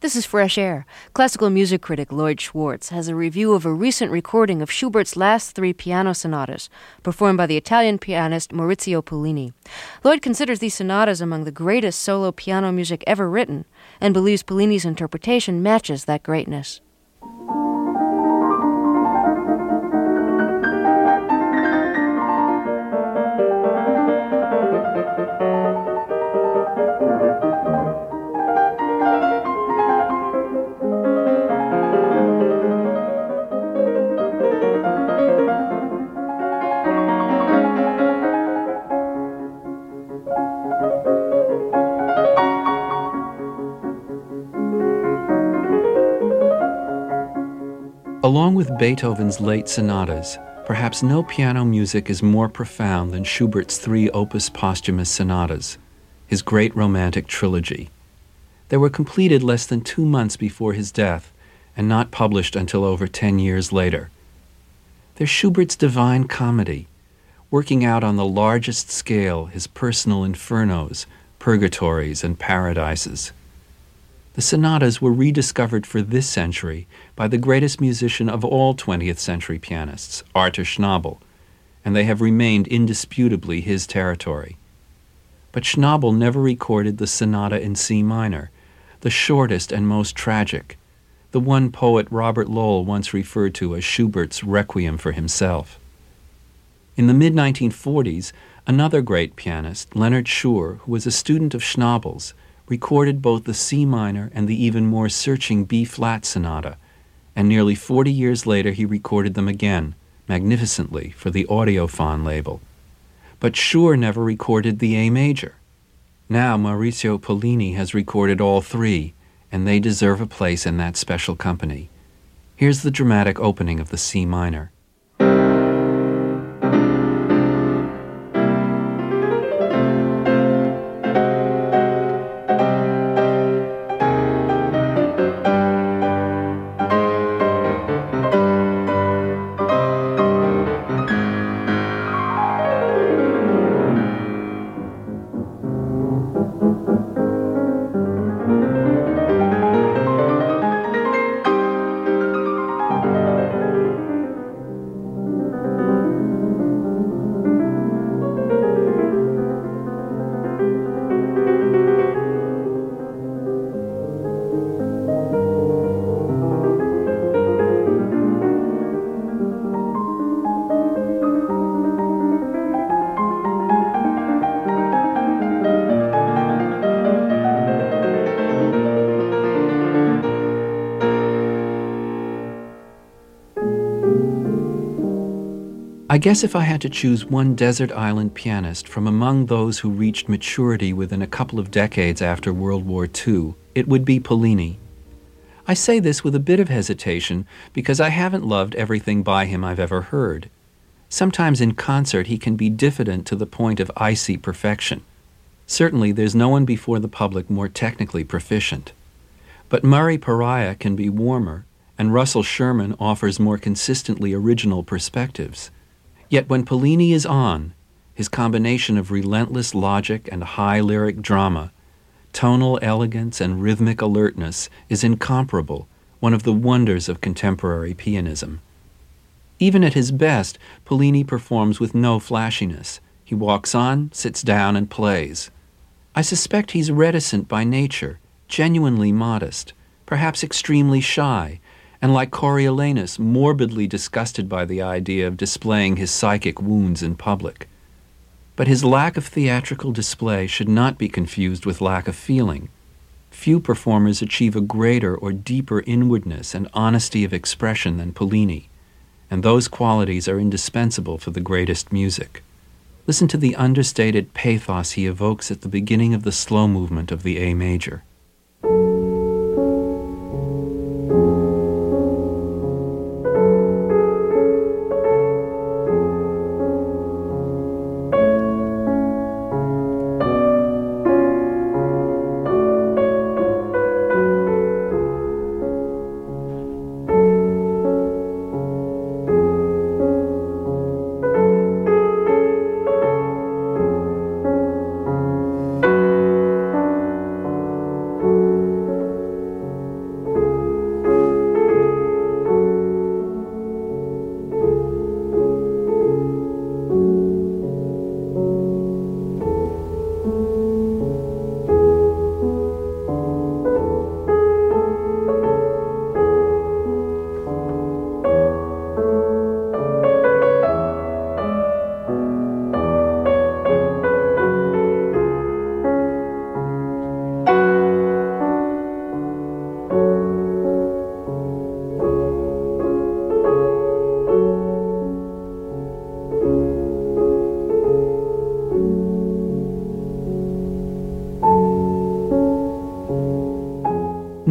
This is Fresh Air. Classical music critic Lloyd Schwartz has a review of a recent recording of Schubert's last three piano sonatas, performed by the Italian pianist Maurizio Pollini. Lloyd considers these sonatas among the greatest solo piano music ever written, and believes Pollini's interpretation matches that greatness. Along with Beethoven's late sonatas, perhaps no piano music is more profound than Schubert's three opus posthumous sonatas, his great romantic trilogy. They were completed less than 2 months before his death and not published until over 10 years later. They're Schubert's divine comedy, working out on the largest scale his personal infernos, purgatories, and paradises. The sonatas were rediscovered for this century by the greatest musician of all 20th century pianists, Arthur Schnabel, and they have remained indisputably his territory. But Schnabel never recorded the sonata in C minor, the shortest and most tragic, the one poet Robert Lowell once referred to as Schubert's requiem for himself. In the mid-1940s, another great pianist, Leonard Schur, who was a student of Schnabel's, recorded both the C minor and the even more searching B-flat sonata, and nearly 40 years later he recorded them again, magnificently, for the Audiophon label. But Schur never recorded the A major. Now Maurizio Pollini has recorded all three, and they deserve a place in that special company. Here's the dramatic opening of the C minor. I guess if I had to choose one desert island pianist from among those who reached maturity within a couple of decades after World War II, it would be Pollini. I say this with a bit of hesitation because I haven't loved everything by him I've ever heard. Sometimes in concert he can be diffident to the point of icy perfection. Certainly there's no one before the public more technically proficient. But Murray Pariah can be warmer, and Russell Sherman offers more consistently original perspectives. Yet when Pollini is on, his combination of relentless logic and high lyric drama, tonal elegance and rhythmic alertness is incomparable, one of the wonders of contemporary pianism. Even at his best, Pollini performs with no flashiness. He walks on, sits down, and plays. I suspect he's reticent by nature, genuinely modest, perhaps extremely shy, and like Coriolanus, morbidly disgusted by the idea of displaying his psychic wounds in public. But his lack of theatrical display should not be confused with lack of feeling. Few performers achieve a greater or deeper inwardness and honesty of expression than Pollini, and those qualities are indispensable for the greatest music. Listen to the understated pathos he evokes at the beginning of the slow movement of the A major.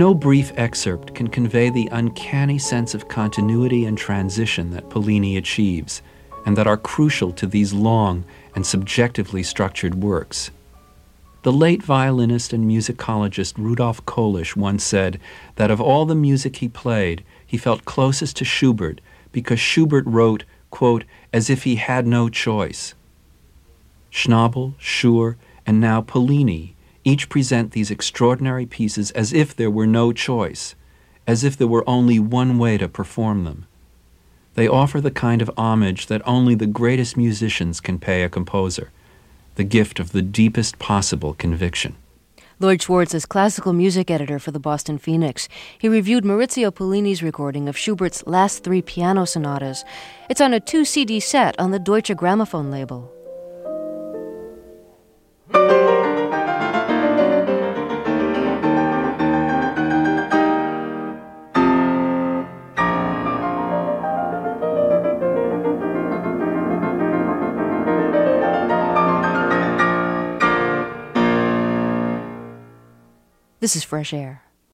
No brief excerpt can convey the uncanny sense of continuity and transition that Pollini achieves, and that are crucial to these long and subjectively structured works. The late violinist and musicologist Rudolf Kolisch once said that of all the music he played, he felt closest to Schubert because Schubert wrote, quote, as if he had no choice. Schnabel, Schur, and now Pollini each present these extraordinary pieces as if there were no choice, as if there were only one way to perform them. They offer the kind of homage that only the greatest musicians can pay a composer, the gift of the deepest possible conviction. Lloyd Schwartz is classical music editor for the Boston Phoenix. He reviewed Maurizio Pollini's recording of Schubert's last 3 piano sonatas. It's on a 2-CD set on the Deutsche Grammophon label. This is Fresh Air.